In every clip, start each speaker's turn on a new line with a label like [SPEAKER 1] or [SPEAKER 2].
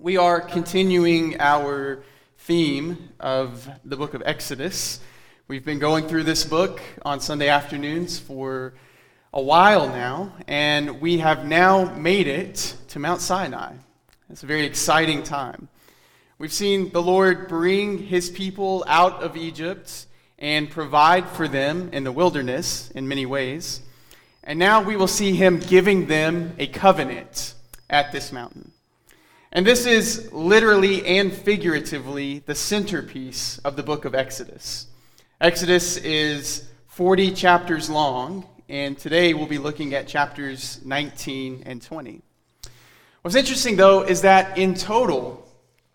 [SPEAKER 1] We are continuing our theme of the book of Exodus. We've been going through this book on Sunday afternoons for a while now, and we have now made it to Mount Sinai. It's a very exciting time. We've seen the Lord bring his people out of Egypt and provide for them in the wilderness in many ways. And now we will see him giving them a covenant at this mountain. And this is literally and figuratively the centerpiece of the book of Exodus. Exodus is 40 chapters long, and today we'll be looking at chapters 19 and 20. What's interesting, though, is that in total,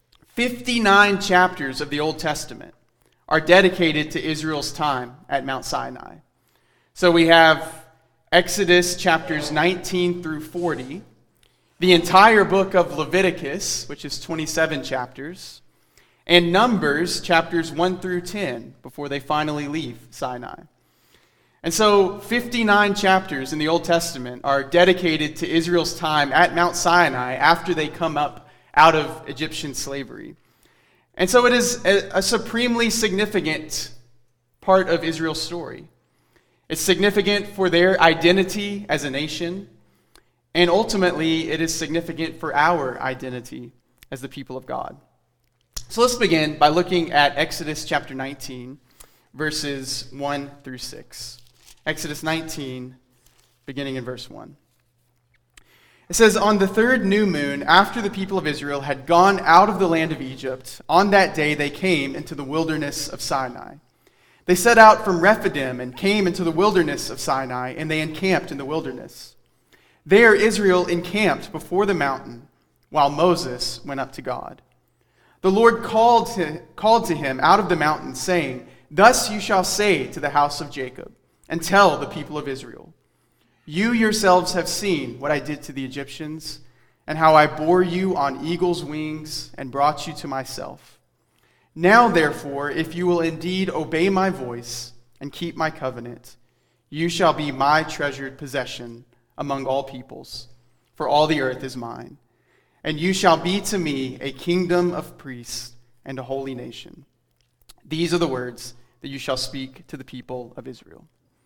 [SPEAKER 1] 59 chapters of the Old Testament are dedicated to Israel's time at Mount Sinai. So we have Exodus chapters 19 through 40, the entire book of Leviticus, which is 27 chapters, and Numbers chapters 1 through 10 before they finally leave Sinai. And so 59 chapters in the Old Testament are dedicated to Israel's time at Mount Sinai after they come up out of Egyptian slavery. And so it is a supremely significant part of Israel's story. It's significant for their identity as a nation, and ultimately it is significant for our identity as the people of God. So let's begin by looking at Exodus chapter 19, verses 1 through 6. Exodus 19, beginning in verse 1. It says, "On the third new moon, after the people of Israel had gone out of the land of Egypt, on that day they came into the wilderness of Sinai. They set out from Rephidim and came into the wilderness of Sinai, and they encamped in the wilderness. There Israel encamped before the mountain, while Moses went up to God. The Lord called to him out of the mountain, saying, 'Thus you shall say to the house of Jacob, and tell the people of Israel, you yourselves have seen what I did to the Egyptians, and how I bore you on eagle's wings and brought you to myself. Now, therefore, if you will indeed obey my voice and keep my covenant, you shall be my treasured possession among all peoples, for all the earth is mine. And you shall be to me a kingdom of priests and a holy nation. These are the words that you shall speak to the people of Israel.'"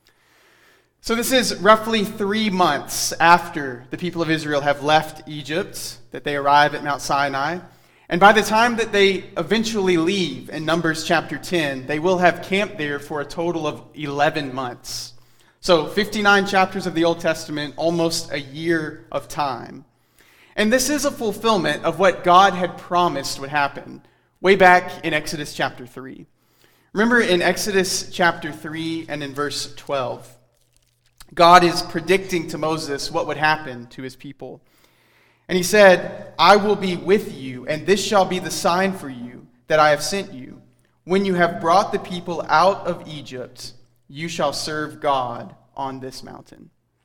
[SPEAKER 1] So this is roughly 3 months after the people of Israel have left Egypt, that they arrive at Mount Sinai. And by the time that they eventually leave in Numbers chapter 10, they will have camped there for a total of 11 months. So 59 chapters of the Old Testament, almost a year of time. And this is a fulfillment of what God had promised would happen way back in Exodus chapter 3. Remember in Exodus chapter 3 and in verse 12, God is predicting to Moses what would happen to his people. And he said, "I will be with you, and this shall be the sign for you that I have sent you. When you have brought the people out of Egypt, you shall serve God on this mountain."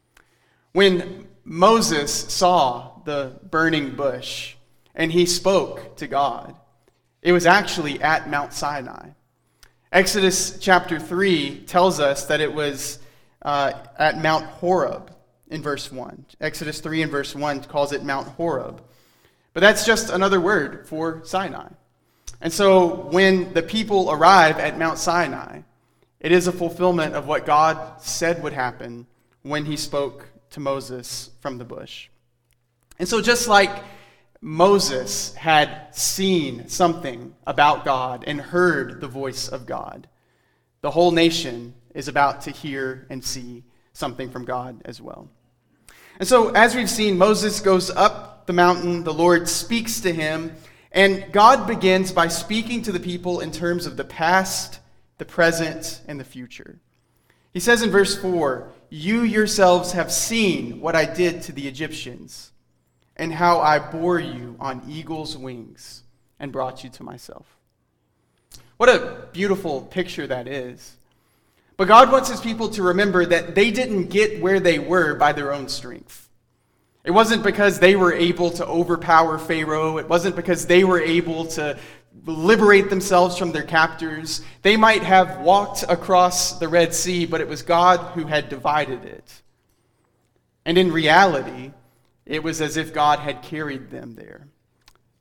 [SPEAKER 1] When Moses saw the burning bush and he spoke to God, it was actually at Mount Sinai. Exodus chapter 3 tells us that it was at Mount Horeb in verse 1. Exodus 3 and verse 1 calls it Mount Horeb. But that's just another word for Sinai. And so when the people arrive at Mount Sinai, it is a fulfillment of what God said would happen when he spoke to Moses from the bush. And so just like Moses had seen something about God and heard the voice of God, the whole nation is about to hear and see something from God as well. And so as we've seen, Moses goes up the mountain, the Lord speaks to him, and God begins by speaking to the people in terms of the past, the present, and the future. He says in verse 4, "You yourselves have seen what I did to the Egyptians, and how I bore you on eagle's wings and brought you to myself." What a beautiful picture that is. But God wants his people to remember that they didn't get where they were by their own strength. It wasn't because they were able to overpower Pharaoh. It wasn't because they were able to liberate themselves from their captors. They might have walked across the Red Sea, but it was God who had divided it. And in reality, it was as if God had carried them there.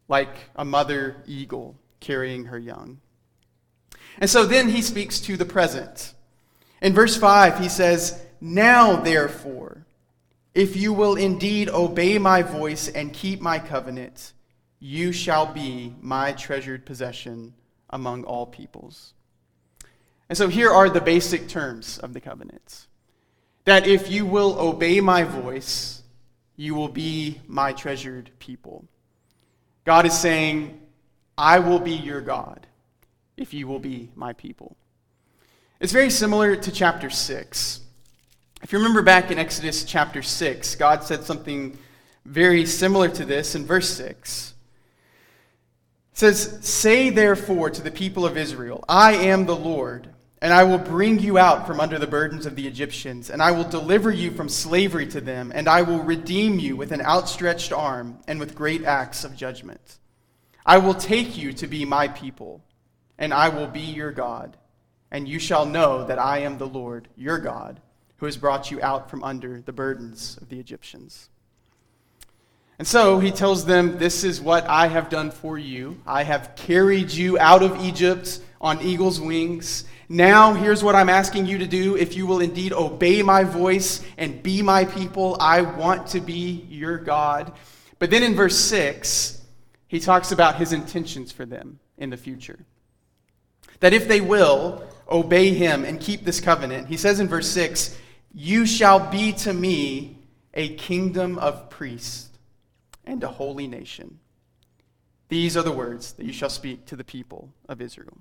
[SPEAKER 1] like a mother eagle carrying her young. And so then he speaks to the present. In verse 5, he says, "Now therefore, if you will indeed obey my voice and keep my covenant, you shall be my treasured possession among all peoples." And so here are the basic terms of the covenant. That if you will obey my voice, you will be my treasured people. God is saying, I will be your God if you will be my people. It's very similar to chapter 6. If you remember back in Exodus chapter 6, God said something very similar to this in verse 6. It says, "Say therefore to the people of Israel, I am the Lord, and I will bring you out from under the burdens of the Egyptians, and I will deliver you from slavery to them, and I will redeem you with an outstretched arm and with great acts of judgment. I will take you to be my people, and I will be your God, and you shall know that I am the Lord, your God, who has brought you out from under the burdens of the Egyptians." And so he tells them, this is what I have done for you. I have carried you out of Egypt on eagle's wings. Now here's what I'm asking you to do. If you will indeed obey my voice and be my people, I want to be your God. But then in verse 6, he talks about his intentions for them in the future. That if they will obey him and keep this covenant, he says in verse 6, "You shall be to me a kingdom of priests and a holy nation. These are the words that you shall speak to the people of Israel."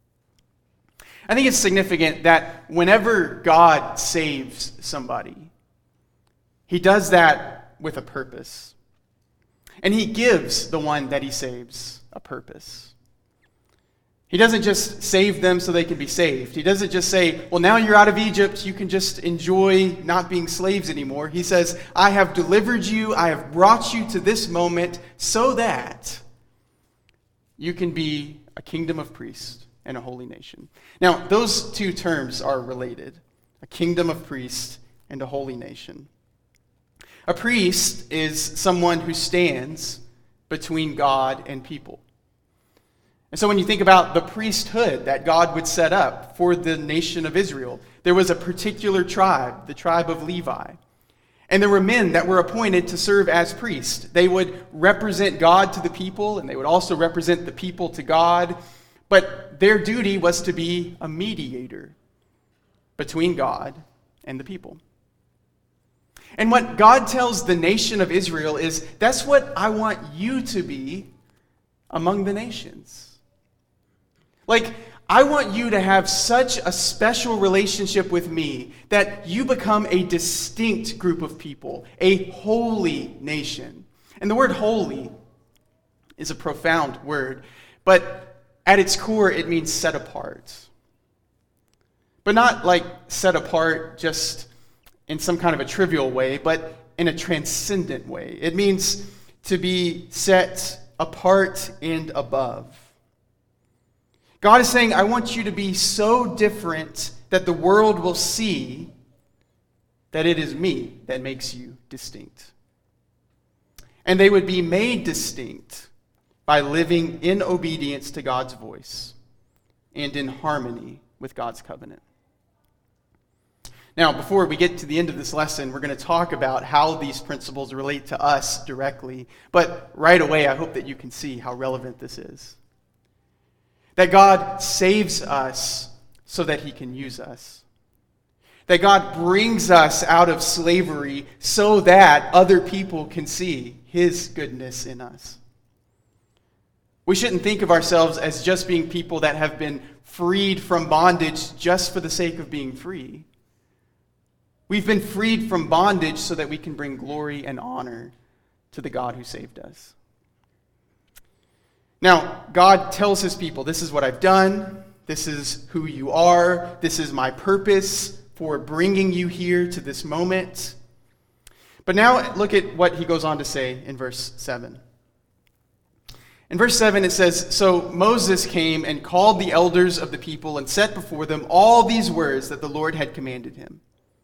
[SPEAKER 1] I think it's significant that whenever God saves somebody, he does that with a purpose. And he gives the one that he saves a purpose. He doesn't just save them so they can be saved. He doesn't just say, well, now you're out of Egypt, you can just enjoy not being slaves anymore. He says, I have delivered you, I have brought you to this moment so that you can be a kingdom of priests and a holy nation. Now, those two terms are related, a kingdom of priests and a holy nation. A priest is someone who stands between God and people. And so when you think about the priesthood that God would set up for the nation of Israel, there was a particular tribe, the tribe of Levi. And there were men that were appointed to serve as priests. They would represent God to the people, and they would also represent the people to God. But their duty was to be a mediator between God and the people. And what God tells the nation of Israel is, that's what I want you to be among the nations. Like, I want you to have such a special relationship with me that you become a distinct group of people, a holy nation. And the word holy is a profound word, but at its core it means set apart. But not like set apart just in some kind of a trivial way, but in a transcendent way. It means to be set apart and above. God is saying, I want you to be so different that the world will see that it is me that makes you distinct. And they would be made distinct by living in obedience to God's voice and in harmony with God's covenant. Now, before we get to the end of this lesson, we're going to talk about how these principles relate to us directly. But right away, I hope that you can see how relevant this is. That God saves us so that he can use us. That God brings us out of slavery so that other people can see his goodness in us. We shouldn't think of ourselves as just being people that have been freed from bondage just for the sake of being free. We've been freed from bondage so that we can bring glory and honor to the God who saved us. Now, God tells his people, this is what I've done, this is who you are, this is my purpose for bringing you here to this moment. But now look at what he goes on to say in verse 7. In verse 7 it says, "So Moses came and called the elders of the people and set before them all these words that the Lord had commanded him.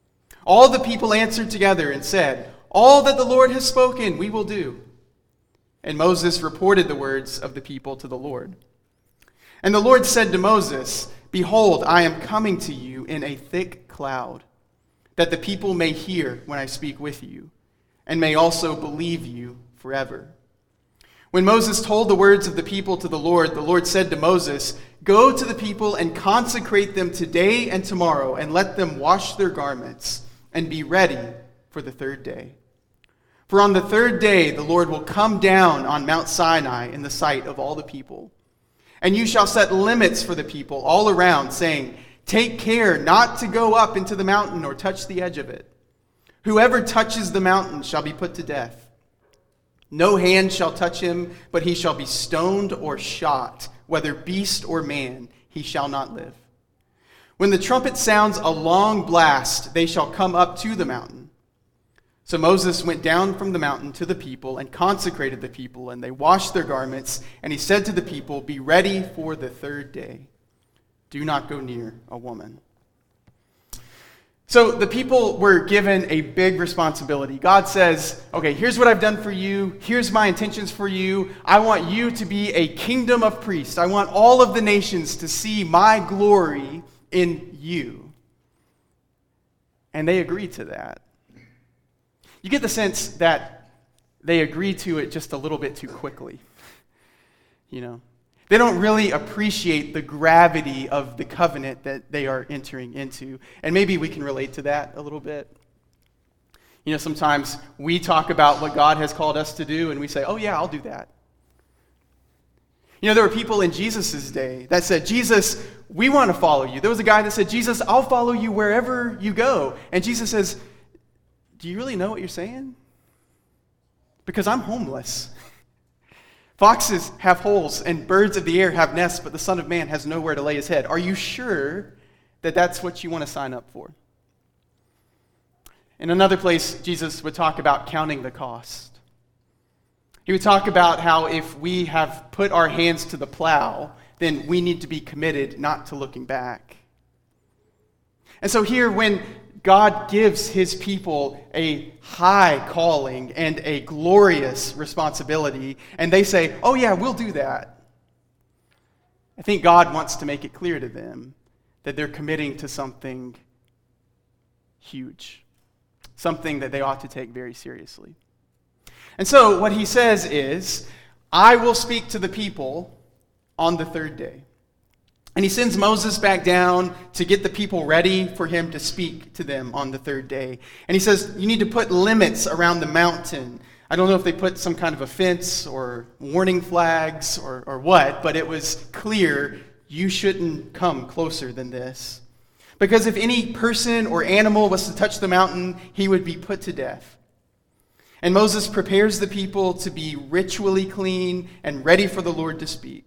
[SPEAKER 1] All the people answered together and said, 'All that the Lord has spoken, we will do.' And Moses reported the words of the people to the Lord. And the Lord said to Moses, Behold, I am coming to you in a thick cloud, that the people may hear when I speak with you, and may also believe you forever. When Moses told the words of the people to the Lord said to Moses, Go to the people and consecrate them today and tomorrow, and let them wash their garments, and be ready for the third day. For on the third day the Lord will come down on Mount Sinai in the sight of all the people. And you shall set limits for the people all around, saying, Take care not to go up into the mountain or touch the edge of it. Whoever touches the mountain shall be put to death. No hand shall touch him, but he shall be stoned or shot, whether beast or man, he shall not live. When the trumpet sounds a long blast, they shall come up to the mountain. So Moses went down from the mountain to the people and consecrated the people, and they washed their garments. And he said to the people, Be ready for the third day. Do not go near a woman. So the people were given a big responsibility. God says, okay, here's what I've done for you. Here's my intentions for you. I want you to be a kingdom of priests. I want all of the nations to see my glory in you. And they agreed to that. You get the sense that they agree to it just a little bit too quickly. They don't really appreciate the gravity of the covenant that they are entering into. And maybe we can relate to that a little bit. Sometimes we talk about what God has called us to do, and we say, oh yeah, I'll do that. There were people in Jesus' day that said, Jesus, we want to follow you. There was a guy that said, Jesus, I'll follow you wherever you go. And Jesus says, do you really know what you're saying? Because I'm homeless. Foxes have holes and birds of the air have nests, but the Son of Man has nowhere to lay his head. Are you sure that that's what you want to sign up for? In another place, Jesus would talk about counting the cost. He would talk about how if we have put our hands to the plow, then we need to be committed not to looking back. And so here, when God gives his people a high calling and a glorious responsibility, and they say, oh yeah, we'll do that, I think God wants to make it clear to them that they're committing to something huge, something that they ought to take very seriously. And so what he says is, I will speak to the people on the third day. And he sends Moses back down to get the people ready for him to speak to them on the third day. And he says, you need to put limits around the mountain. I don't know if they put some kind of a fence or warning flags or what, but it was clear you shouldn't come closer than this. Because if any person or animal was to touch the mountain, he would be put to death. And Moses prepares the people to be ritually clean and ready for the Lord to speak.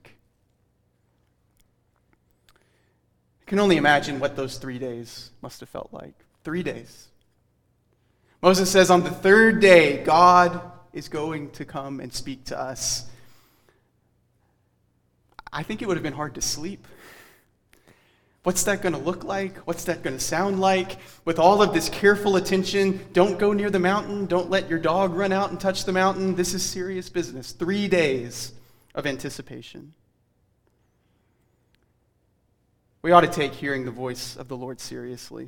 [SPEAKER 1] I can only imagine what those 3 days must have felt like. 3 days. Moses says on the third day, God is going to come and speak to us. I think it would have been hard to sleep. What's that going to look like? What's that going to sound like? With all of this careful attention, don't go near the mountain. Don't let your dog run out and touch the mountain. This is serious business. 3 days of anticipation. We ought to take hearing the voice of the Lord seriously.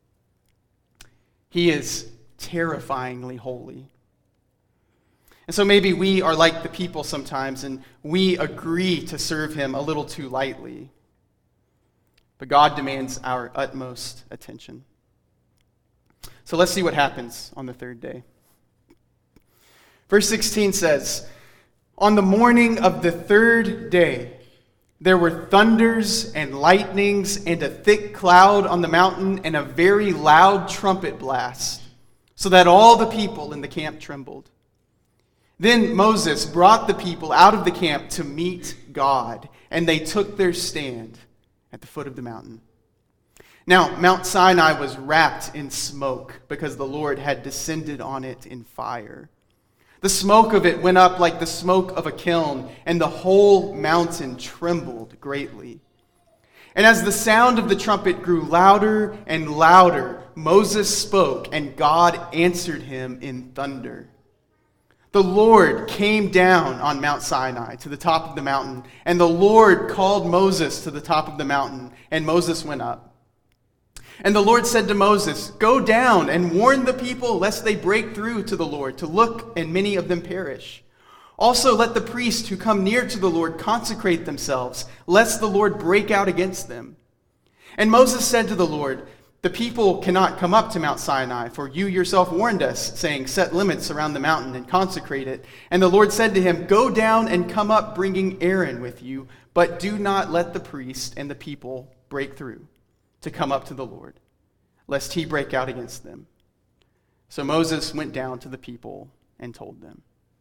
[SPEAKER 1] He is terrifyingly holy. And so maybe we are like the people sometimes, and we agree to serve him a little too lightly. But God demands our utmost attention. So let's see what happens on the third day. Verse 16 says, on the morning of the third day, there were thunders and lightnings and a thick cloud on the mountain and a very loud trumpet blast, so that all the people in the camp trembled. Then Moses brought the people out of the camp to meet God, and they took their stand at the foot of the mountain. Now, Mount Sinai was wrapped in smoke because the Lord had descended on it in fire. The smoke of it went up like the smoke of a kiln, and the whole mountain trembled greatly. And as the sound of the trumpet grew louder and louder, Moses spoke, and God answered him in thunder. The Lord came down on Mount Sinai to the top of the mountain, and the Lord called Moses to the top of the mountain, and Moses went up. And the Lord said to Moses, "Go down and warn the people lest they break through to the Lord to look, and many of them perish. Also let the priests who come near to the Lord consecrate themselves, lest the Lord break out against them." And Moses said to the Lord, "The people cannot come up to Mount Sinai, for you yourself warned us, saying, 'Set limits around the mountain and consecrate it.' And the Lord said to him, 'Go down and come up, bringing Aaron with you, but do not let the priest and the people break through to come up to the Lord, lest he break out against them.' So Moses went down to the people and told them."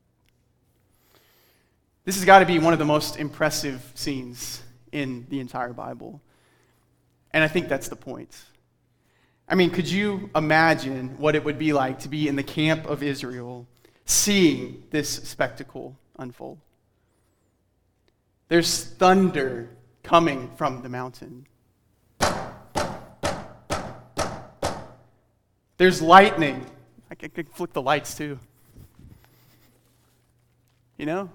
[SPEAKER 1] This has got to be one of the most impressive scenes in the entire Bible. And I think that's the point. I mean, could you imagine what it would be like to be in the camp of Israel seeing this spectacle unfold? There's thunder coming from the mountain. There's lightning. I could flick the lights too. You know?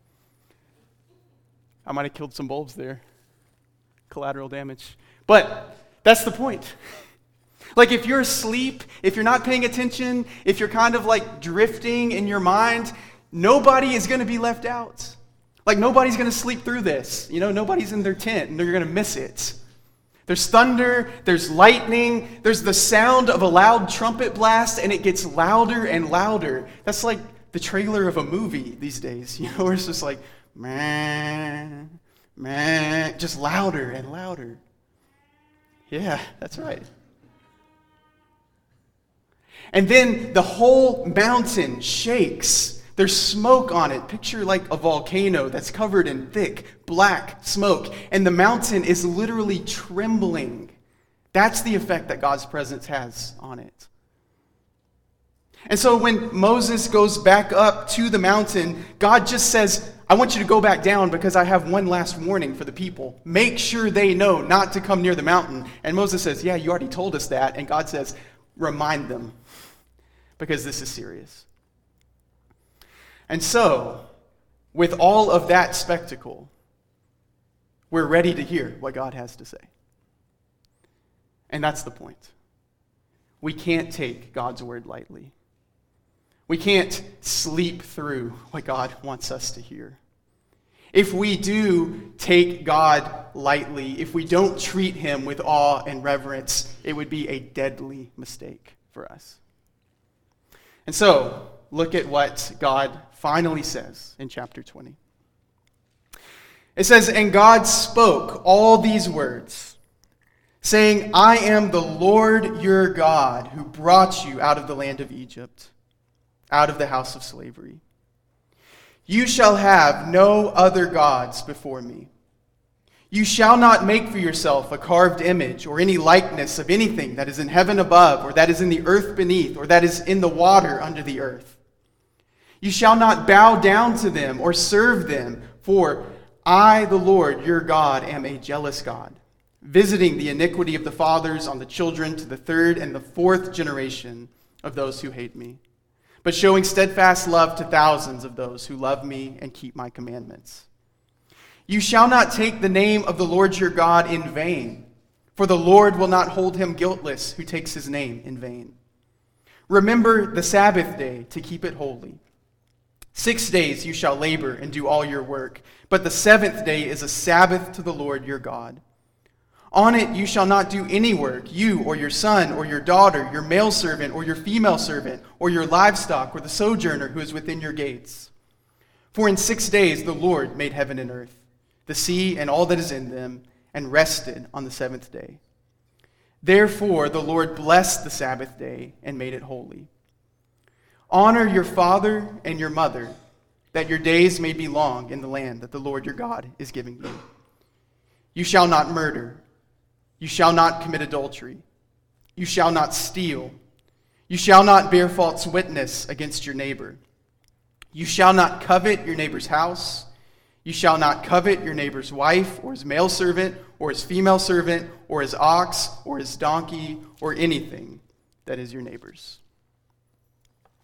[SPEAKER 1] I might have killed some bulbs there. Collateral damage. But that's the point. Like if you're asleep, if you're not paying attention, if you're kind of like drifting in your mind, nobody is going to be left out. Like nobody's going to sleep through this. You know, nobody's in their tent and they're going to miss it. There's thunder, there's lightning, there's the sound of a loud trumpet blast, and it gets louder and louder. That's like the trailer of a movie these days, you know, where it's just like, man, just louder and louder. Yeah, that's right. And then the whole mountain shakes. There's smoke on it. Picture like a volcano that's covered in thick, black smoke. And the mountain is literally trembling. That's the effect that God's presence has on it. And so when Moses goes back up to the mountain, God just says, "I want you to go back down because I have one last warning for the people. Make sure they know not to come near the mountain." And Moses says, "Yeah, you already told us that." And God says, "Remind them because this is serious." And so, with all of that spectacle, we're ready to hear what God has to say. And that's the point. We can't take God's word lightly. We can't sleep through what God wants us to hear. If we do take God lightly, if we don't treat him with awe and reverence, it would be a deadly mistake for us. And so, look at what God finally says in chapter 20. It says, "And God spoke all these words, saying, 'I am the Lord your God who brought you out of the land of Egypt, out of the house of slavery. You shall have no other gods before me. You shall not make for yourself a carved image or any likeness of anything that is in heaven above, or that is in the earth beneath, or that is in the water under the earth. You shall not bow down to them or serve them, for I, the Lord your God, am a jealous God, visiting the iniquity of the fathers on the children to the third and the fourth generation of those who hate me, but showing steadfast love to thousands of those who love me and keep my commandments. You shall not take the name of the Lord your God in vain, for the Lord will not hold him guiltless who takes his name in vain. Remember the Sabbath day to keep it holy. 6 days you shall labor and do all your work, but the seventh day is a Sabbath to the Lord your God. On it you shall not do any work, you or your son or your daughter, your male servant or your female servant, or your livestock or the sojourner who is within your gates. For in 6 days the Lord made heaven and earth, the sea and all that is in them, and rested on the seventh day. Therefore the Lord blessed the Sabbath day and made it holy. Honor your father and your mother, that your days may be long in the land that the Lord your God is giving you. You shall not murder. You shall not commit adultery. You shall not steal. You shall not bear false witness against your neighbor. You shall not covet your neighbor's house. You shall not covet your neighbor's wife, or his male servant, or his female servant, or his ox, or his donkey, or anything that is your neighbor's.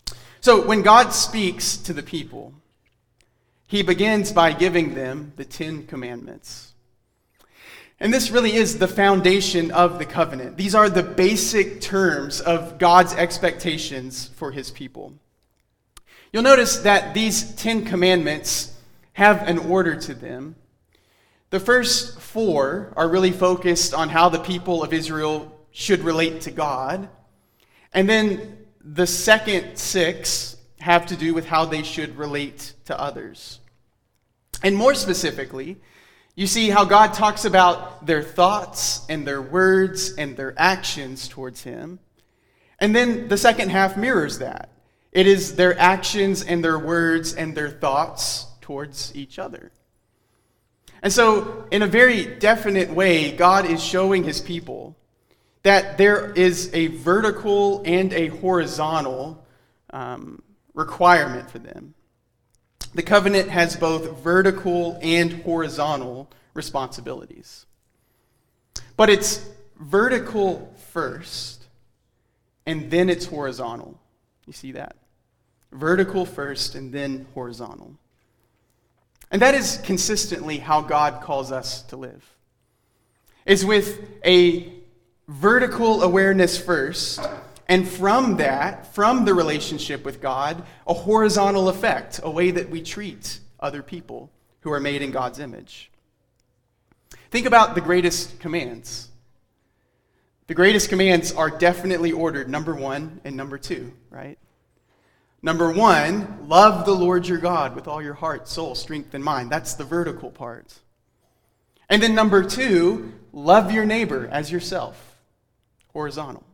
[SPEAKER 1] So when God speaks to the people, he begins by giving them the 10 commandments. And this really is the foundation of the covenant. These are the basic terms of God's expectations for his people. You'll notice that these 10 commandments have an order to them. The first 4 are really focused on how the people of Israel should relate to God. And then the second 6 have to do with how they should relate to others. And more specifically, you see how God talks about their thoughts and their words and their actions towards him. And then the second half mirrors that. It is their actions and their words and their thoughts towards each other. And so, in a very definite way, God is showing his people that there is a vertical and a horizontal requirement for them. The covenant has both vertical and horizontal responsibilities. But it's vertical first, and then it's horizontal. You see that? Vertical first, and then horizontal. And that is consistently how God calls us to live. Is with a vertical awareness first, and from that, from the relationship with God, a horizontal effect, a way that we treat other people who are made in God's image. Think about the greatest commands. The greatest commands are definitely ordered, number 1 and number 2, right? Number 1, love the Lord your God with all your heart, soul, strength, and mind. That's the vertical part. And then number 2, love your neighbor as yourself, horizontal.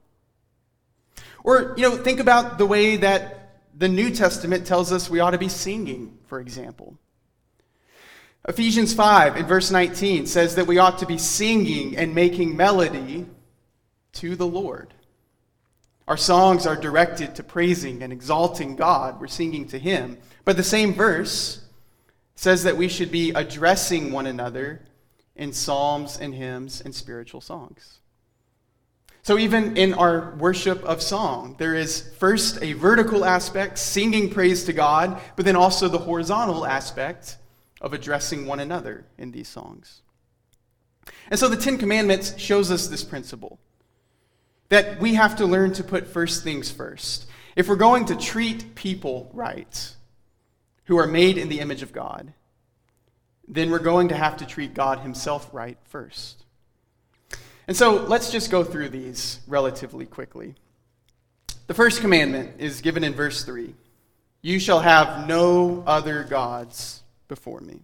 [SPEAKER 1] Or, think about the way that the New Testament tells us we ought to be singing, for example. Ephesians 5 in verse 19 says that we ought to be singing and making melody to the Lord. Our songs are directed to praising and exalting God. We're singing to him. But the same verse says that we should be addressing one another in psalms and hymns and spiritual songs. So even in our worship of song, there is first a vertical aspect, singing praise to God, but then also the horizontal aspect of addressing one another in these songs. And so the 10 Commandments shows us this principle, that we have to learn to put first things first. If we're going to treat people right, who are made in the image of God, then we're going to have to treat God himself right first. And so let's just go through these relatively quickly. The first commandment is given in verse 3. You shall have no other gods before me.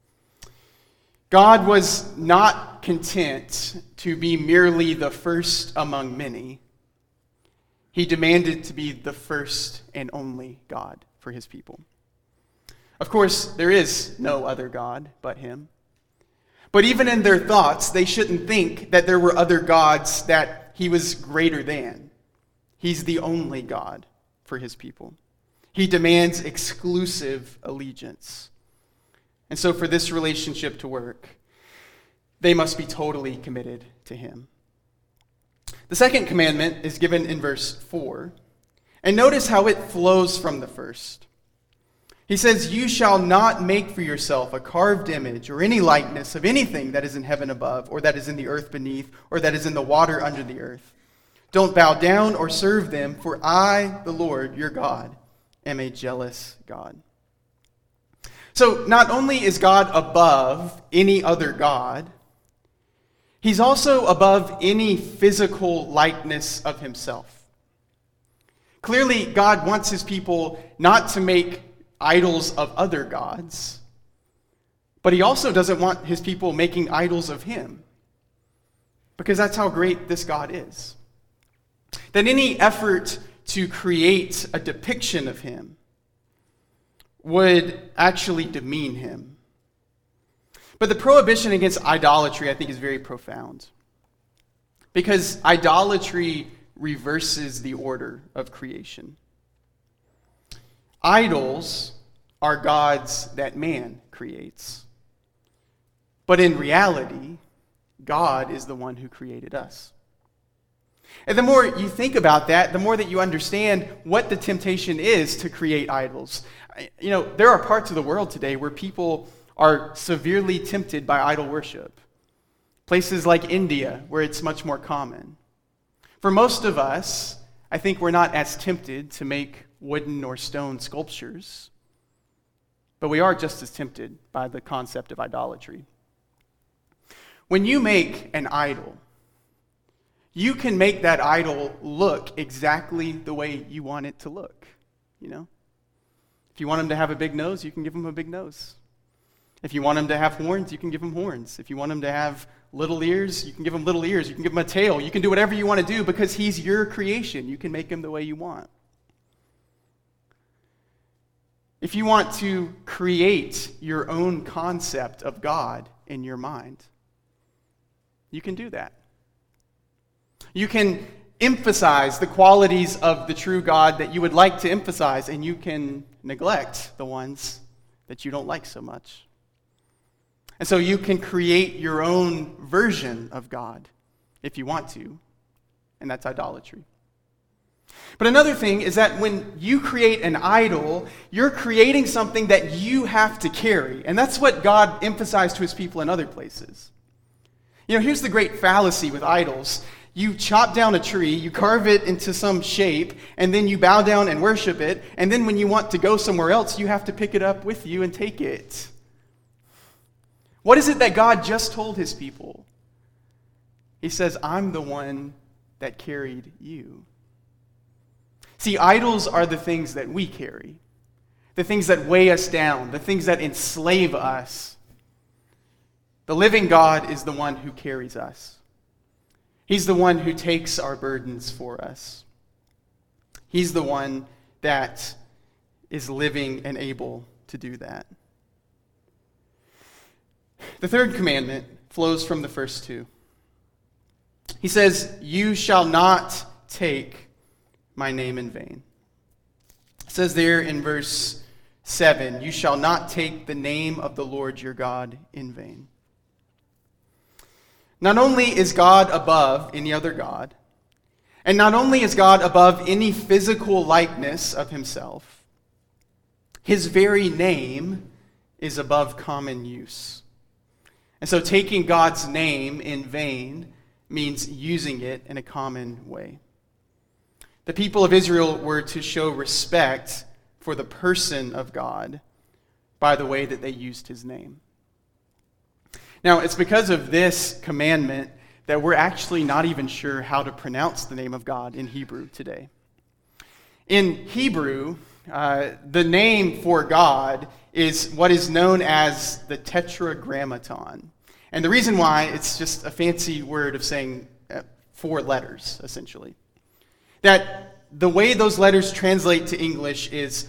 [SPEAKER 1] God was not content to be merely the first among many. He demanded to be the first and only God for his people. Of course, there is no other God but him. But even in their thoughts, they shouldn't think that there were other gods that he was greater than. He's the only God for his people. He demands exclusive allegiance. And so for this relationship to work, they must be totally committed to him. The second commandment is given in verse 4. And notice how it flows from the first. He says, you shall not make for yourself a carved image or any likeness of anything that is in heaven above, or that is in the earth beneath, or that is in the water under the earth. Don't bow down or serve them, for I, the Lord, your God, am a jealous God. So not only is God above any other God, he's also above any physical likeness of himself. Clearly, God wants his people not to make idols of other gods, but he also doesn't want his people making idols of him, because that's how great this God is. That any effort to create a depiction of him would actually demean him. But the prohibition against idolatry, I think, is very profound, because idolatry reverses the order of creation. Idols are gods that man creates. But in reality, God is the one who created us. And the more you think about that, the more that you understand what the temptation is to create idols. There are parts of the world today where people are severely tempted by idol worship. Places like India, where it's much more common. For most of us, I think we're not as tempted to make wooden or stone sculptures, but we are just as tempted by the concept of idolatry. When you make an idol, you can make that idol look exactly the way you want it to look, If you want him to have a big nose, you can give him a big nose. If you want him to have horns, you can give him horns. If you want him to have little ears, you can give him little ears. You can give him a tail. You can do whatever you want to do because he's your creation. You can make him the way you want. If you want to create your own concept of God in your mind, you can do that. You can emphasize the qualities of the true God that you would like to emphasize, and you can neglect the ones that you don't like so much. And so you can create your own version of God if you want to, and that's idolatry. But another thing is that when you create an idol, you're creating something that you have to carry, and that's what God emphasized to his people in other places. Here's the great fallacy with idols. You chop down a tree, you carve it into some shape, and then you bow down and worship it, and then when you want to go somewhere else, you have to pick it up with you and take it. What is it that God just told his people? He says, I'm the one that carried you. See, idols are the things that we carry, the things that weigh us down, the things that enslave us. The living God is the one who carries us. He's the one who takes our burdens for us. He's the one that is living and able to do that. The third commandment flows from the first two. He says, you shall not take my name in vain. It says there in verse 7, you shall not take the name of the Lord your God in vain. Not only is God above any other god, and not only is God above any physical likeness of himself, his very name is above common use. And so taking God's name in vain means using it in a common way. The people of Israel were to show respect for the person of God by the way that they used his name. Now, it's because of this commandment that we're actually not even sure how to pronounce the name of God in Hebrew today. In Hebrew, the name for God is what is known as the Tetragrammaton. And the reason why, it's just a fancy word of saying 4 letters, essentially. That the way those letters translate to English is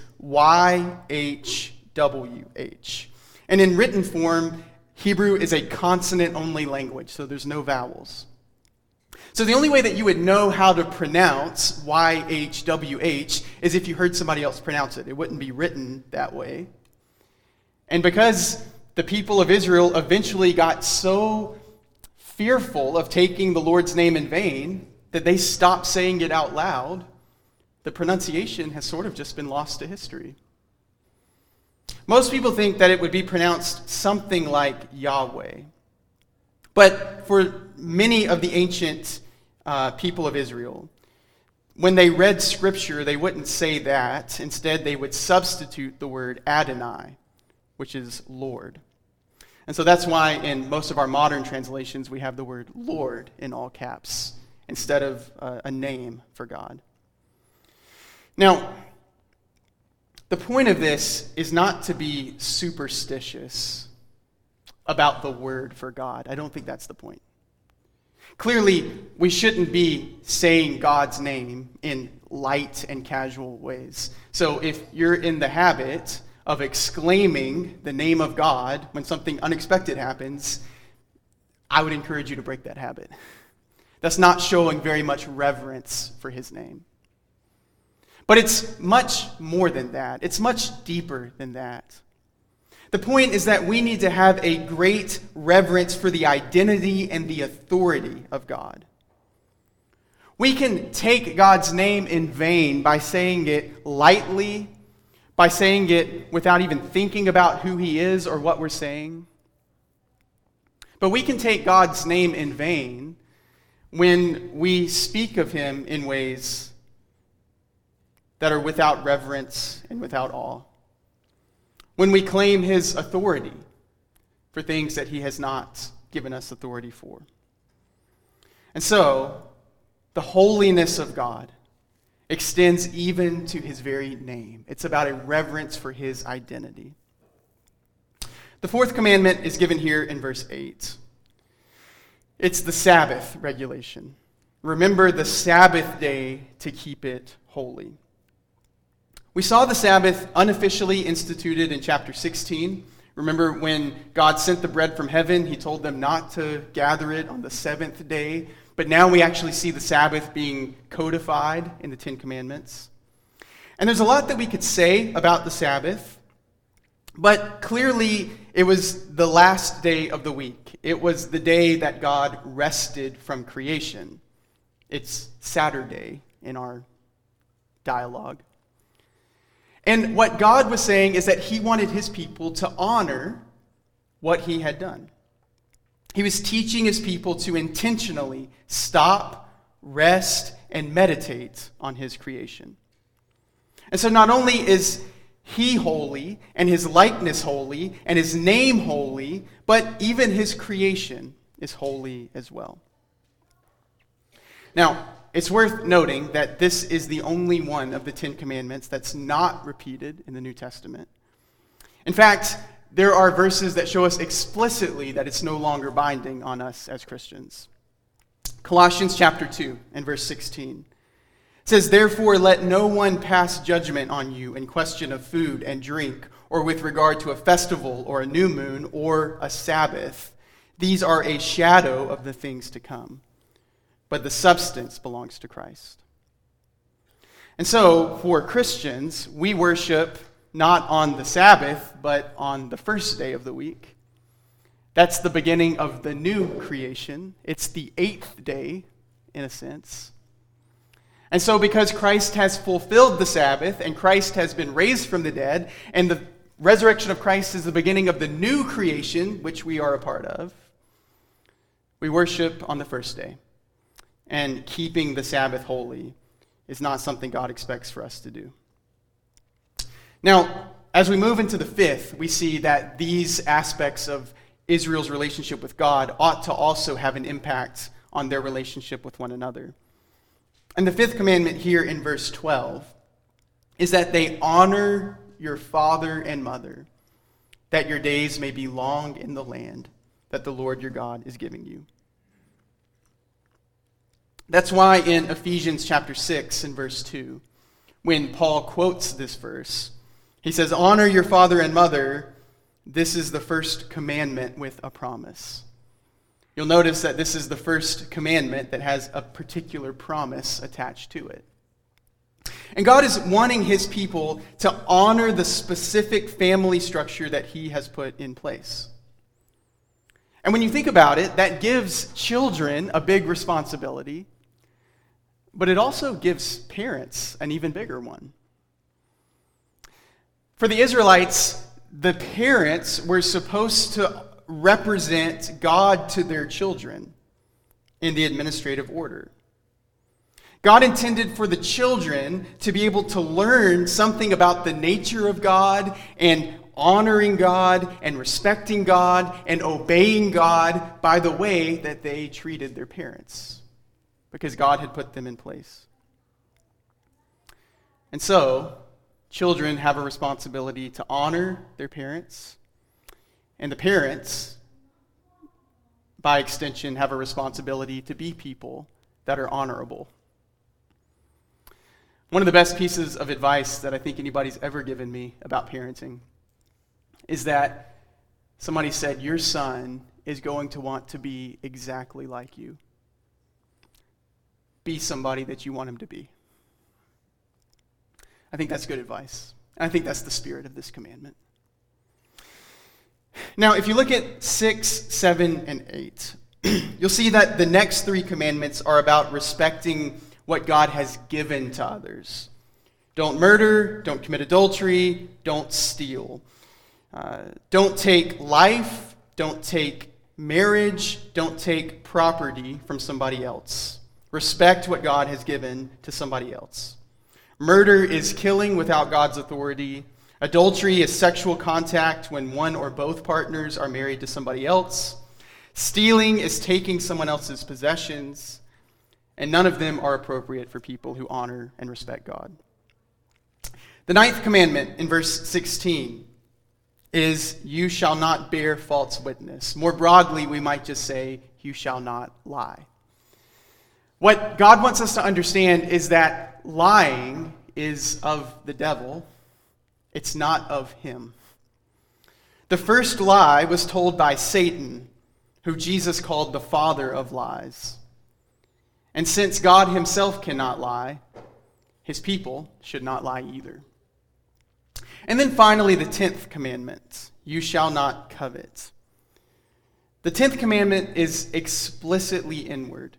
[SPEAKER 1] YHWH. And in written form, Hebrew is a consonant-only language, so there's no vowels. So the only way that you would know how to pronounce YHWH is if you heard somebody else pronounce it. It wouldn't be written that way. And because the people of Israel eventually got so fearful of taking the Lord's name in vain that they stopped saying it out loud, the pronunciation has sort of just been lost to history. Most people think that it would be pronounced something like Yahweh. But for many of the ancient people of Israel, when they read Scripture, they wouldn't say that. Instead, they would substitute the word Adonai, which is Lord. And so that's why in most of our modern translations, we have the word Lord in all caps instead of a name for God. Now, the point of this is not to be superstitious about the word for God. I don't think that's the point. Clearly, we shouldn't be saying God's name in light and casual ways. So if you're in the habit of exclaiming the name of God when something unexpected happens, I would encourage you to break that habit. That's not showing very much reverence for his name. But it's much more than that. It's much deeper than that. The point is that we need to have a great reverence for the identity and the authority of God. We can take God's name in vain by saying it lightly, by saying it without even thinking about who he is or what we're saying. But we can take God's name in vain when we speak of him in ways that are without reverence and without awe. When we claim his authority for things that he has not given us authority for. And so, the holiness of God extends even to his very name. It's about a reverence for his identity. The fourth commandment is given here in verse 8. It's the Sabbath regulation. Remember the Sabbath day to keep it holy. We saw the Sabbath unofficially instituted in chapter 16. Remember when God sent the bread from heaven, he told them not to gather it on the seventh day. But now we actually see the Sabbath being codified in the Ten Commandments. And there's a lot that we could say about the Sabbath, but clearly it was the last day of the week. It was the day that God rested from creation. It's Saturday in our dialogue. And what God was saying is that he wanted his people to honor what he had done. He was teaching his people to intentionally stop, rest, and meditate on his creation. And so not only is he holy, and his likeness holy, and his name holy, but even his creation is holy as well. Now, it's worth noting that this is the only one of the Ten Commandments that's not repeated in the New Testament. In fact, there are verses that show us explicitly that it's no longer binding on us as Christians. Colossians chapter 2 and verse 16 says, "Therefore let no one pass judgment on you in question of food and drink, or with regard to a festival or a new moon or a Sabbath. These are a shadow of the things to come, but the substance belongs to Christ." And so, for Christians, we worship not on the Sabbath, but on the first day of the week. That's the beginning of the new creation. It's the eighth day, in a sense. And so because Christ has fulfilled the Sabbath, and Christ has been raised from the dead, and the resurrection of Christ is the beginning of the new creation, which we are a part of, we worship on the first day. And keeping the Sabbath holy is not something God expects for us to do. Now, as we move into the fifth, we see that these aspects of Israel's relationship with God ought to also have an impact on their relationship with one another. And the fifth commandment here in verse 12 is that they honor your father and mother, that your days may be long in the land that the Lord your God is giving you. That's why in Ephesians chapter 6 and verse 2, when Paul quotes this verse, he says, "Honor your father and mother. This is the first commandment with a promise." You'll notice that this is the first commandment that has a particular promise attached to it. And God is wanting his people to honor the specific family structure that he has put in place. And when you think about it, that gives children a big responsibility, but it also gives parents an even bigger one. For the Israelites, the parents were supposed to represent God to their children in the administrative order. God intended for the children to be able to learn something about the nature of God and honoring God and respecting God and obeying God by the way that they treated their parents, because God had put them in place. And so, children have a responsibility to honor their parents, and the parents, by extension, have a responsibility to be people that are honorable. One of the best pieces of advice that I think anybody's ever given me about parenting is that somebody said, "Your son is going to want to be exactly like you. Be somebody that you want him to be." I think that's good advice. And I think that's the spirit of this commandment. Now, if you look at 6, 7, and 8, you'll see that the next three commandments are about respecting what God has given to others. Don't murder, don't commit adultery, don't steal. Don't take life, don't take marriage, don't take property from somebody else. Respect what God has given to somebody else. Murder is killing without God's authority. Adultery is sexual contact when one or both partners are married to somebody else. Stealing is taking someone else's possessions, and none of them are appropriate for people who honor and respect God. The ninth commandment in verse 16 is, you shall not bear false witness. More broadly, we might just say, you shall not lie. What God wants us to understand is that lying is of the devil. It's not of him. The first lie was told by Satan, who Jesus called the father of lies. And since God himself cannot lie, his people should not lie either. And then finally, the 10th commandment, you shall not covet. The 10th commandment is explicitly inward.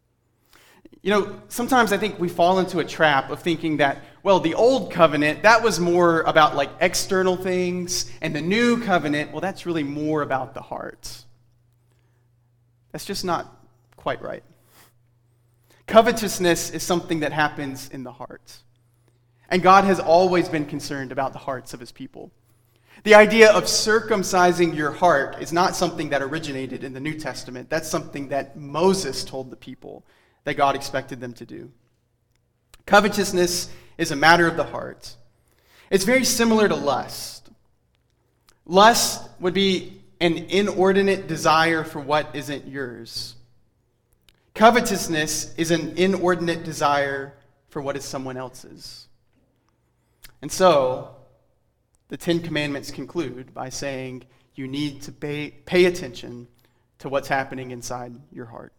[SPEAKER 1] You know, sometimes I think we fall into a trap of thinking that, well, the old covenant, that was more about like external things, and the new covenant, well, that's really more about the heart. That's just not quite right. Covetousness is something that happens in the heart. And God has always been concerned about the hearts of his people. The idea of circumcising your heart is not something that originated in the New Testament. That's something that Moses told the people that God expected them to do. Covetousness is a matter of the heart. It's very similar to lust. Lust would be an inordinate desire for what isn't yours. Covetousness is an inordinate desire for what is someone else's. And so, the 10 Commandments conclude by saying you need to pay attention to what's happening inside your heart.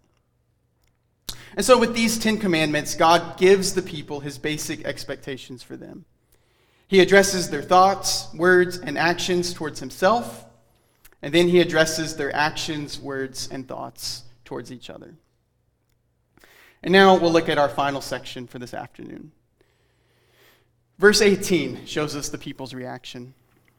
[SPEAKER 1] And so with these 10 Commandments, God gives the people his basic expectations for them. He addresses their thoughts, words, and actions towards himself, and then he addresses their actions, words, and thoughts towards each other. And now we'll look at our final section for this afternoon. Verse 18 shows us the people's reaction.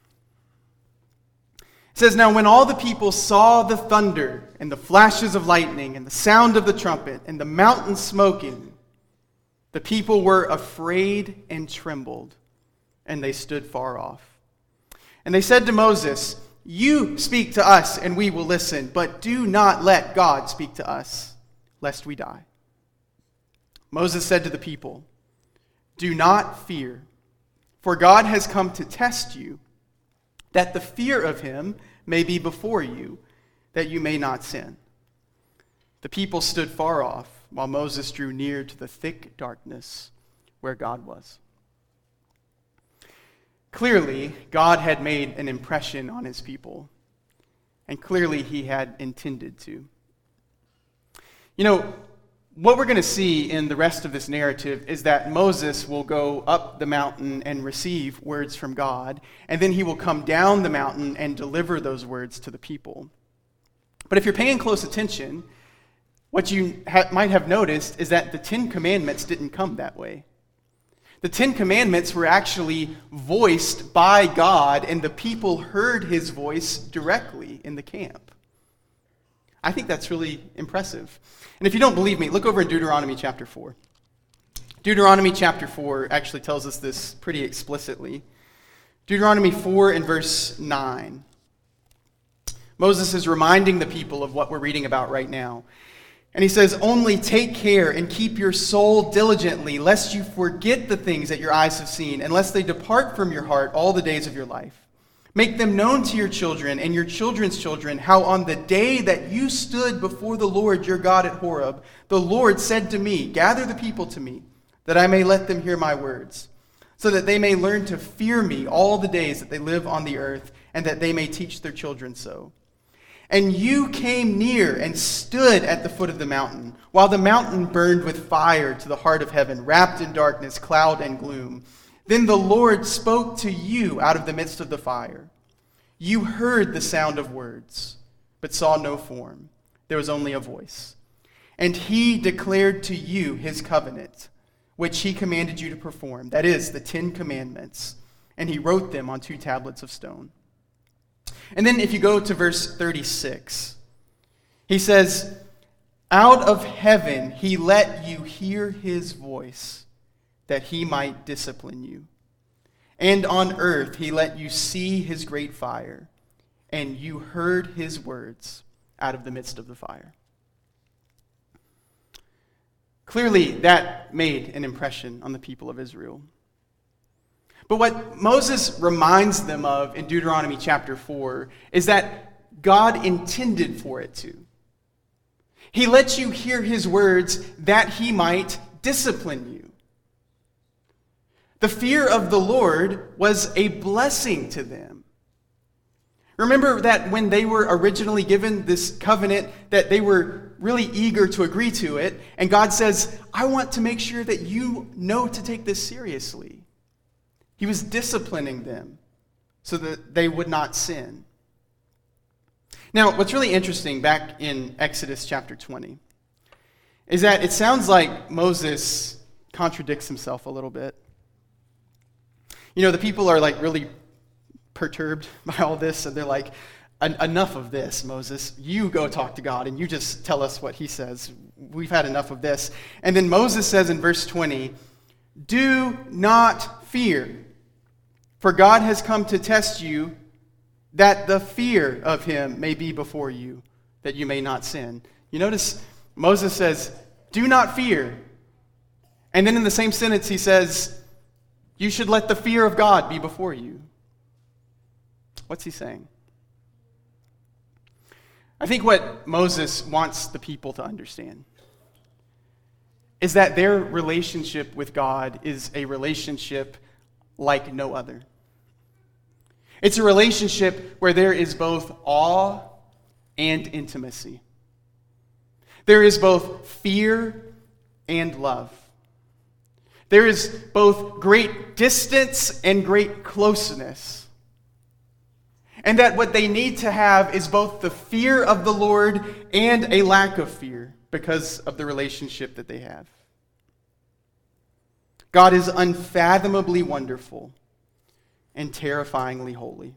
[SPEAKER 1] It says, now when all the people saw the thunder and the flashes of lightning and the sound of the trumpet and the mountain smoking, the people were afraid and trembled, and they stood far off. And they said to Moses, you speak to us and we will listen, but do not let God speak to us, lest we die. Moses said to the people, do not fear, for God has come to test you, that the fear of him may be before you, that you may not sin. The people stood far off, while Moses drew near to the thick darkness where God was. Clearly, God had made an impression on his people, and clearly he had intended to. You know, what we're going to see in the rest of this narrative is that Moses will go up the mountain and receive words from God, and then he will come down the mountain and deliver those words to the people. But if you're paying close attention, what you might have noticed is that the 10 Commandments didn't come that way. The 10 Commandments were actually voiced by God, and the people heard his voice directly in the camp. I think that's really impressive. And if you don't believe me, look over in Deuteronomy chapter 4. Deuteronomy chapter 4 actually tells us this pretty explicitly. Deuteronomy 4 and verse 9. Moses is reminding the people of what we're reading about right now. And he says, only take care and keep your soul diligently, lest you forget the things that your eyes have seen, and lest they depart from your heart all the days of your life. Make them known to your children and your children's children, how on the day that you stood before the Lord your God at Horeb, the Lord said to me, gather the people to me, that I may let them hear my words, so that they may learn to fear me all the days that they live on the earth, and that they may teach their children so. And you came near and stood at the foot of the mountain, while the mountain burned with fire to the heart of heaven, wrapped in darkness, cloud, and gloom. Then the Lord spoke to you out of the midst of the fire. You heard the sound of words, but saw no form. there was only a voice. And he declared to you his covenant, which he commanded you to perform, that is, the 10 Commandments, and he wrote them on 2 tablets of stone. And then if you go to verse 36, he says, out of heaven he let you hear his voice, that he might discipline you. And on earth he let you see his great fire, and you heard his words out of the midst of the fire. Clearly, that made an impression on the people of Israel. But what Moses reminds them of in Deuteronomy chapter 4 is that God intended for it to. He lets you hear his words that he might discipline you. The fear of the Lord was a blessing to them. Remember that when they were originally given this covenant, that they were really eager to agree to it, and God says, I want to make sure that you know to take this seriously. He was disciplining them so that they would not sin. Now, what's really interesting back in Exodus chapter 20 is that it sounds like Moses contradicts himself a little bit. You know, the people are like really perturbed by all this, and they're like, enough of this, Moses. You go talk to God, and you just tell us what he says. We've had enough of this. And then Moses says in verse 20, do not fear, for God has come to test you, that the fear of him may be before you, that you may not sin. You notice Moses says, do not fear. And then in the same sentence he says, you should let the fear of God be before you. What's he saying? I think what Moses wants the people to understand is that their relationship with God is a relationship like no other. It's a relationship where there is both awe and intimacy. There is both fear and love. There is both great distance and great closeness. And that what they need to have is both the fear of the Lord and a lack of fear because of the relationship that they have. God is unfathomably wonderful and terrifyingly holy.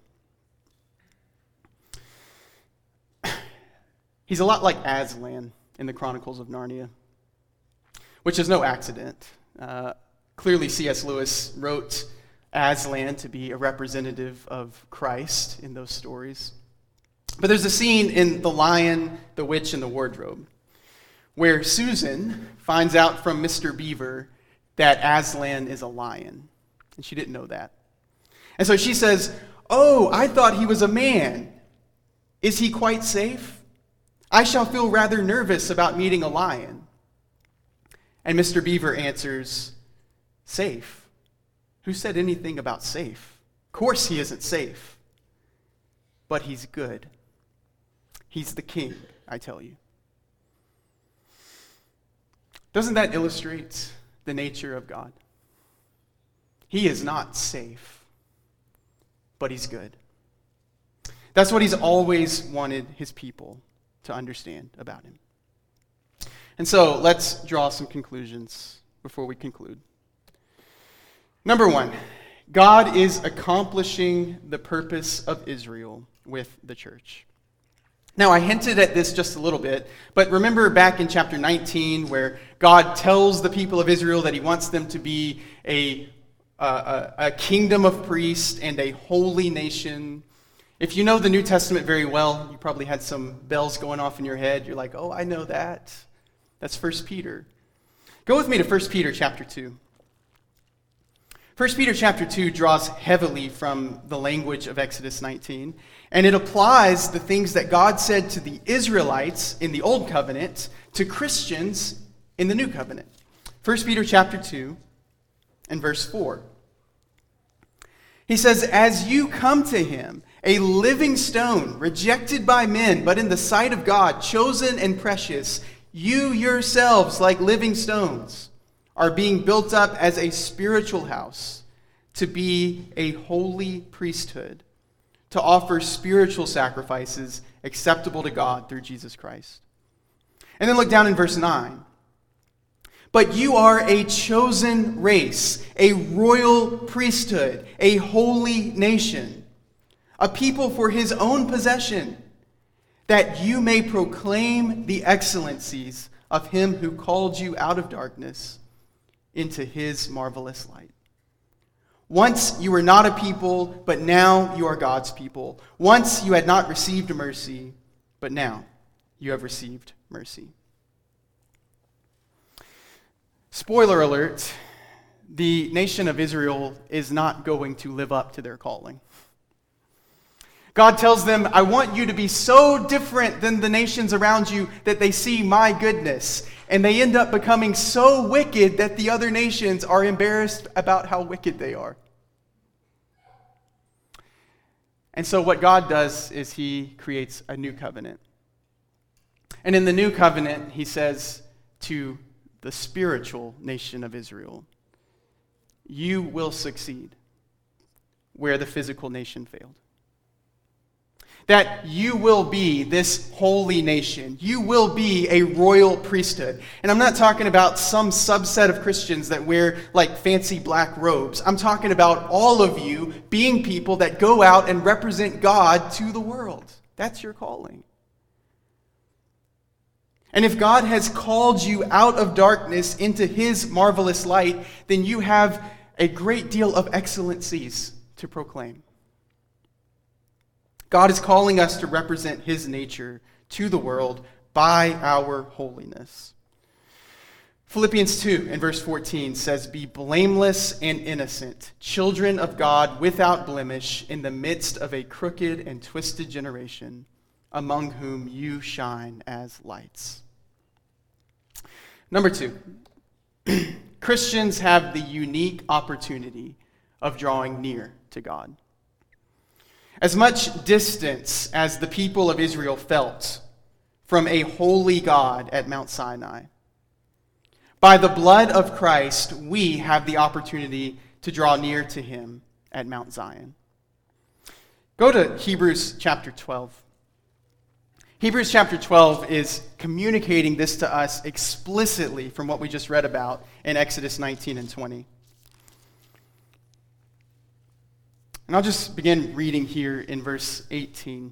[SPEAKER 1] He's a lot like Aslan in the Chronicles of Narnia, which is no accident. Clearly, C.S. Lewis wrote Aslan to be a representative of Christ in those stories. But there's a scene in The Lion, the Witch, and the Wardrobe where Susan finds out from Mr. Beaver that Aslan is a lion, and she didn't know that. And so she says, "Oh, I thought he was a man. Is he quite safe? I shall feel rather nervous about meeting a lion." And Mr. Beaver answers, "Safe? Who said anything about safe? Of course he isn't safe. But he's good. He's the king, I tell you." Doesn't that illustrate the nature of God? He is not safe, but he's good. That's what he's always wanted his people to understand about him. And so let's draw some conclusions before we conclude. Number one, God is accomplishing the purpose of Israel with the church. Now, I hinted at this just a little bit, but remember back in chapter 19 where God tells the people of Israel that he wants them to be a kingdom of priests and a holy nation. If you know the New Testament very well, you probably had some bells going off in your head. You're like, "Oh, I know that." That's 1 Peter. Go with me to 1 Peter chapter 2. 1 Peter chapter 2 draws heavily from the language of Exodus 19, and it applies the things that God said to the Israelites in the Old Covenant to Christians in the New Covenant. 1 Peter chapter 2 and verse 4. He says, "As you come to him, a living stone, rejected by men, but in the sight of God, chosen and precious, you yourselves, like living stones, are being built up as a spiritual house to be a holy priesthood, to offer spiritual sacrifices acceptable to God through Jesus Christ. And then look down in verse 9. But you are a chosen race, a royal priesthood, a holy nation, a people for his own possession, that you may proclaim the excellencies of him who called you out of darkness into his marvelous light. Once you were not a people, but now you are God's people. Once you had not received mercy, but now you have received mercy. Spoiler alert, the nation of Israel is not going to live up to their calling. God tells them, I want you to be so different than the nations around you that they see my goodness. And they end up becoming so wicked that the other nations are embarrassed about how wicked they are. And so what God does is he creates a new covenant. And in the new covenant, he says to the spiritual nation of Israel, you will succeed where the physical nation failed. That you will be this holy nation. You will be a royal priesthood. And I'm not talking about some subset of Christians that wear like fancy black robes. I'm talking about all of you being people that go out and represent God to the world. That's your calling. And if God has called you out of darkness into his marvelous light, then you have a great deal of excellencies to proclaim. God is calling us to represent his nature to the world by our holiness. Philippians 2 in verse 14 says, be blameless and innocent, children of God without blemish in the midst of a crooked and twisted generation, among whom you shine as lights. Number 2, Christians have the unique opportunity of drawing near to God. As much distance as the people of Israel felt from a holy God at Mount Sinai, by the blood of Christ, we have the opportunity to draw near to him at Mount Zion. Go to Hebrews chapter 12. Hebrews chapter 12 is communicating this to us explicitly from what we just read about in Exodus 19 and 20. And I'll just begin reading here in verse 18.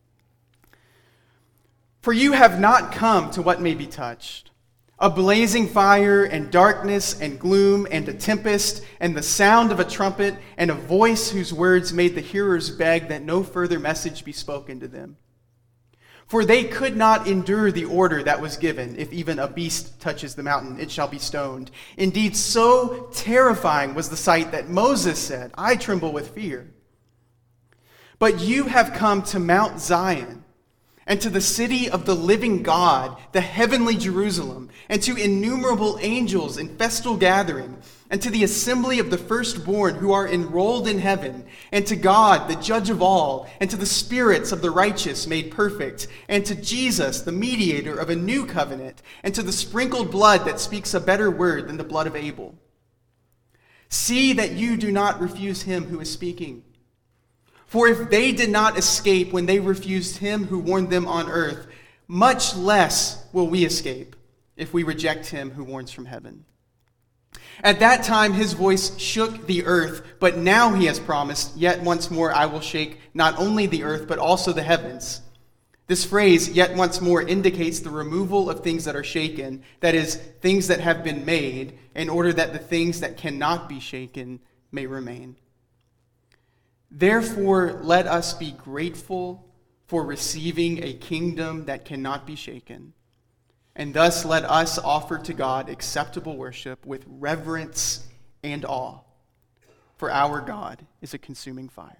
[SPEAKER 1] For you have not come to what may be touched, a blazing fire and darkness and gloom and a tempest and the sound of a trumpet and a voice whose words made the hearers beg that no further message be spoken to them. For they could not endure the order that was given, if even a beast touches the mountain, it shall be stoned. Indeed, so terrifying was the sight that Moses said, I tremble with fear. But you have come to Mount Zion, and to the city of the living God, the heavenly Jerusalem, and to innumerable angels in festal gathering, and to the assembly of the firstborn who are enrolled in heaven, and to God, the judge of all, and to the spirits of the righteous made perfect, and to Jesus, the mediator of a new covenant, and to the sprinkled blood that speaks a better word than the blood of Abel. See that you do not refuse him who is speaking. For if they did not escape when they refused him who warned them on earth, much less will we escape if we reject him who warns from heaven. At that time his voice shook the earth, but now he has promised, yet once more I will shake not only the earth, but also the heavens. This phrase, yet once more, indicates the removal of things that are shaken, that is, things that have been made, in order that the things that cannot be shaken may remain. Therefore, let us be grateful for receiving a kingdom that cannot be shaken. And thus let us offer to God acceptable worship with reverence and awe, for our God is a consuming fire.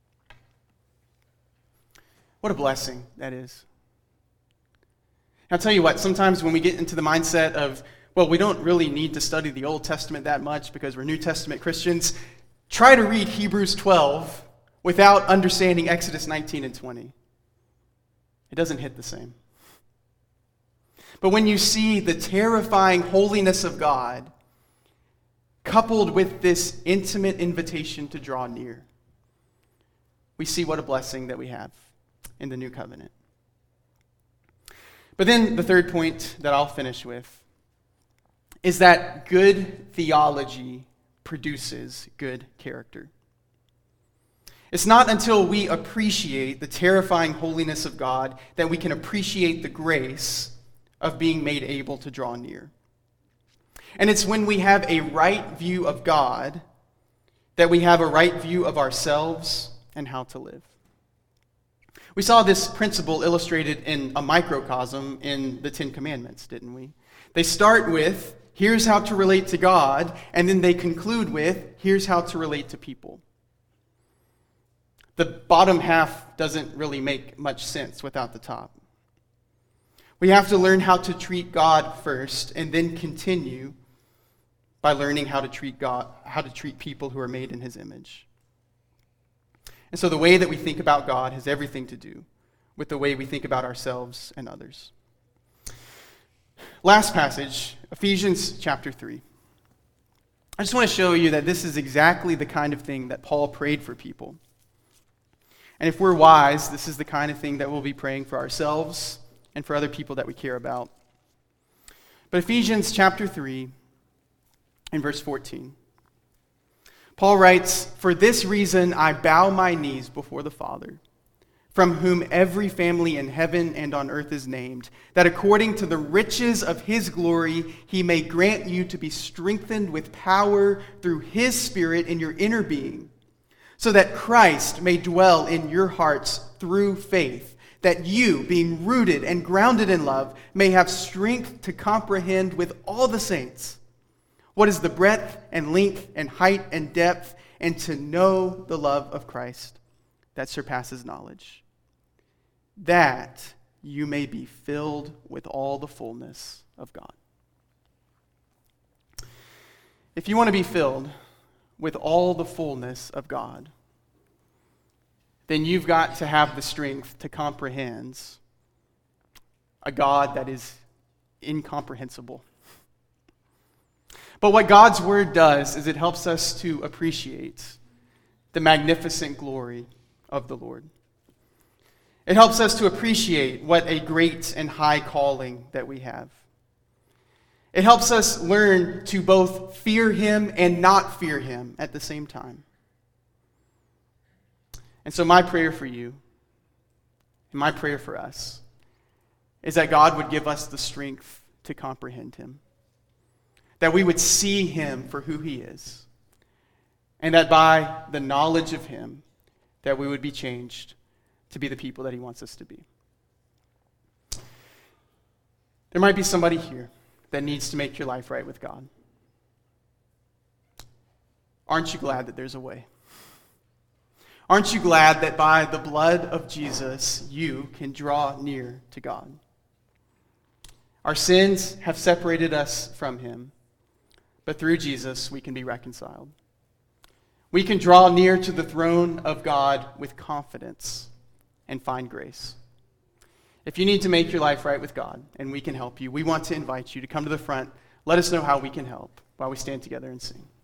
[SPEAKER 1] What a blessing that is. I'll tell you what, sometimes when we get into the mindset of, well, we don't really need to study the Old Testament that much because we're New Testament Christians, try to read Hebrews 12 without understanding Exodus 19 and 20. It doesn't hit the same. But when you see the terrifying holiness of God coupled with this intimate invitation to draw near, we see what a blessing that we have in the new covenant. But then the third point that I'll finish with is that good theology produces good character. It's not until we appreciate the terrifying holiness of God that we can appreciate the grace of being made able to draw near. And it's when we have a right view of God that we have a right view of ourselves and how to live. We saw this principle illustrated in a microcosm in the Ten Commandments, didn't we? They start with, here's how to relate to God, and then they conclude with, here's how to relate to people. The bottom half doesn't really make much sense without the top. We have to learn how to treat God first, and then continue by learning how to treat people who are made in his image. And so the way that we think about God has everything to do with the way we think about ourselves and others. Last passage, Ephesians chapter 3. I just want to show you that this is exactly the kind of thing that Paul prayed for people. And if we're wise, this is the kind of thing that we'll be praying for ourselves and for other people that we care about. But Ephesians chapter 3 and verse 14. Paul writes, "For this reason I bow my knees before the Father, from whom every family in heaven and on earth is named, that according to the riches of his glory he may grant you to be strengthened with power through his Spirit in your inner being, so that Christ may dwell in your hearts through faith, that you, being rooted and grounded in love, may have strength to comprehend with all the saints what is the breadth and length and height and depth, and to know the love of Christ that surpasses knowledge, that you may be filled with all the fullness of God." If you want to be filled with all the fullness of God, then you've got to have the strength to comprehend a God that is incomprehensible. But what God's word does is it helps us to appreciate the magnificent glory of the Lord. It helps us to appreciate what a great and high calling that we have. It helps us learn to both fear him and not fear him at the same time. And so my prayer for you, and my prayer for us, is that God would give us the strength to comprehend him. That we would see him for who he is. And that by the knowledge of him, that we would be changed to be the people that he wants us to be. There might be somebody here that needs to make your life right with God. Aren't you glad that there's a way? Aren't you glad that by the blood of Jesus, you can draw near to God? Our sins have separated us from him, but through Jesus, we can be reconciled. We can draw near to the throne of God with confidence and find grace. If you need to make your life right with God, and we can help you, we want to invite you to come to the front. Let us know how we can help while we stand together and sing.